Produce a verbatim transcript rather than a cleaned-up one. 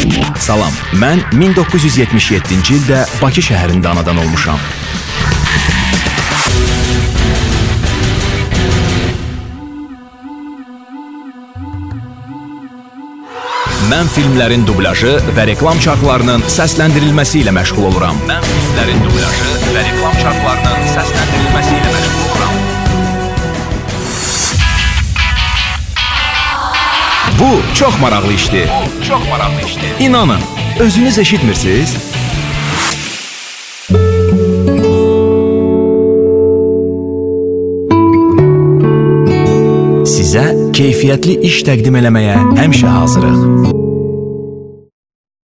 Salam, mən min doqquz yüz yetmiş yeddinci ildə Bakı şəhərində anadan olmuşam. Mən filmlərin dublyajı və reklam çarxlarının səsləndirilməsi ilə məşğul oluram. Mən filmlərin dublyajı və reklam çarxlarının səsləndirilməsi ilə məşğul oluram. Bu çox maraqlı işdir. Bu çox maraqlı işdir. İnanın, özünüz eşitmirsiniz? Sizə keyfiyyətli iş təqdim eləməyə həmişə hazırıq.